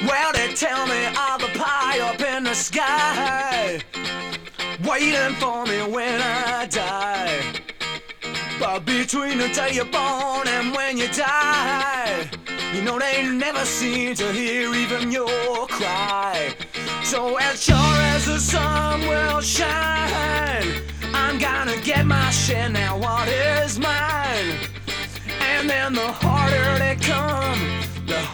Well, they tell me I'll be high up in the sky, waiting for me when I die. But between the day you're born and when you die, you know they never seem to hear even your cry. So as sure as the sun will shine, I'm gonna get my share now, what is mine? And then the harder they come,